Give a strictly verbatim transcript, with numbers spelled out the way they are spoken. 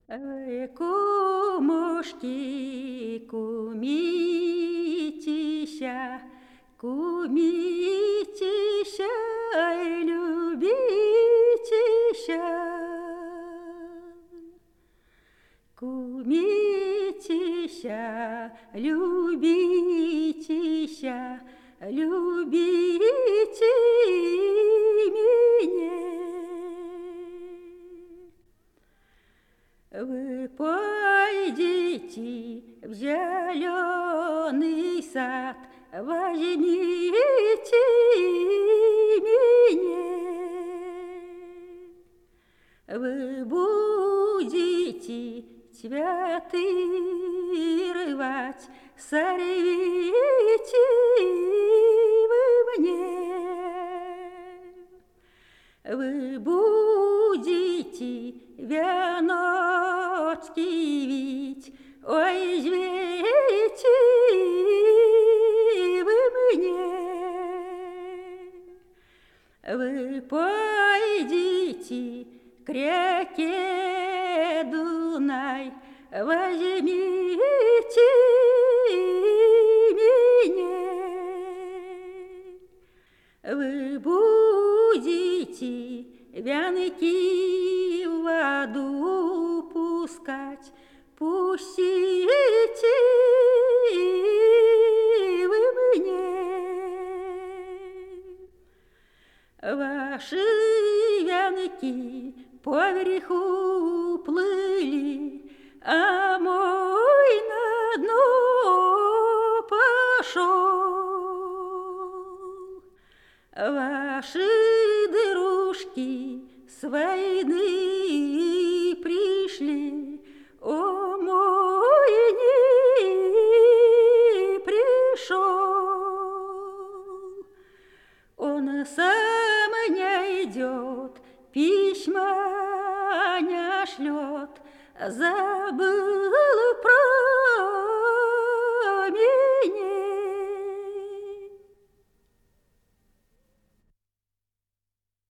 Ой, кумушки, кумитися, кумитися, ай, любитися. Кумитися, любитися, любите меня. Вы пойдите в зеленый сад, возьмите меня. Вы будете цветы рвать, сорвите вы мне. Вы будете веночки вить, ой, извините вы мне. Вы пойдите к реке Дунай, возьмите меня. Вы будете вянки в воду пускать, пустите вы мне. Ваши вянки поверху плыли, а мой на дно пошел. Ваши дырушки с войны пришли, о, мой не пришел. Он сам не идет, письма не шлет, забыл про